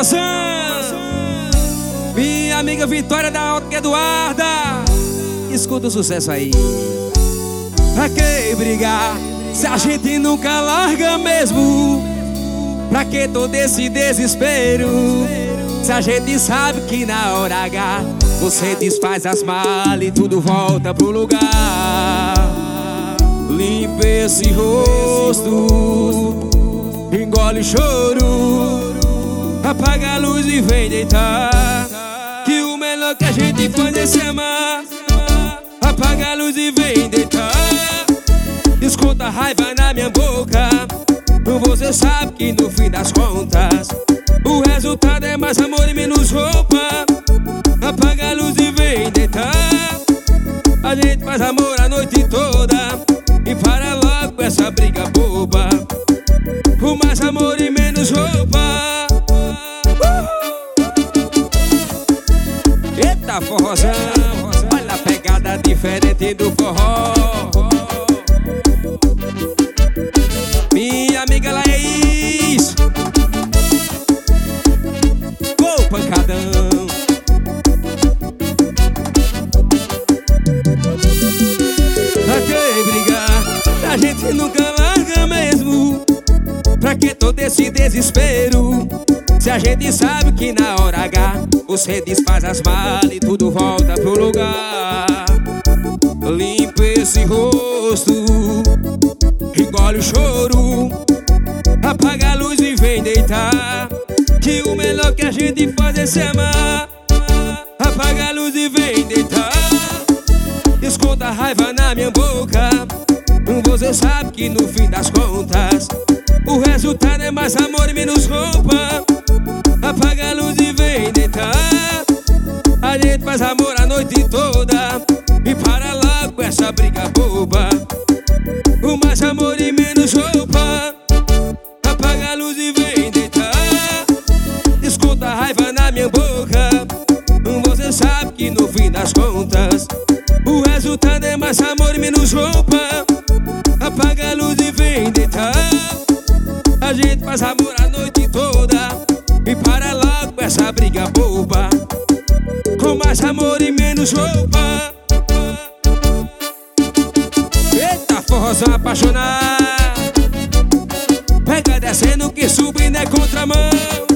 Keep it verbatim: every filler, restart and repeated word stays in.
forrozão. Minha amiga Vitória da Ótica Eduarda, escuta o sucesso aí. Pra que brigar se a gente nunca larga mesmo? Pra que todo esse desespero se a gente sabe que na hora H você desfaz as malas e tudo volta pro lugar? Limpa esse rosto, engole o choro, apaga a luz e vem deitar, que o melhor que a gente faz é se amar. Apaga a luz e vem deitar, escuta a raiva na minha boca. Você sabe que no fim das contas o resultado é mais amor e menos roupa. Apaga a luz e vem deitar, a gente faz amor a noite toda e para logo com essa briga boba. Por mais amor e menos roupa. uh! Eita forrozão, olha a pegada diferente do forró. Minha amiga Laís, ô pancadão. Pra que brigar, a gente nunca larga mesmo? Pra que todo esse desespero se a gente sabe que na hora H você desfaz as malas e tudo volta pro lugar? Limpa esse rosto, engole o choro, apaga a luz e vem deitar, que o melhor que a gente faz é se amar. Apaga a luz e vem deitar, escuta a raiva na minha boca. Você sabe que no fim das contas o resultado é mais amor e menos roupa. Apaga a luz e vem deitar, a gente faz amor a noite toda e para lá com essa briga boba. O mais amor e menos roupa. Apaga a luz e vem deitar, escuta a raiva na minha boca. Você sabe que no fim das contas o resultado é mais amor e menos roupa. Apaga a luz e vem deitar, a gente faz amor a noite toda e para lá com essa briga boba. Com mais amor e menos roupa. Eita forrozão apaixonado, pega descendo que subindo é contramão.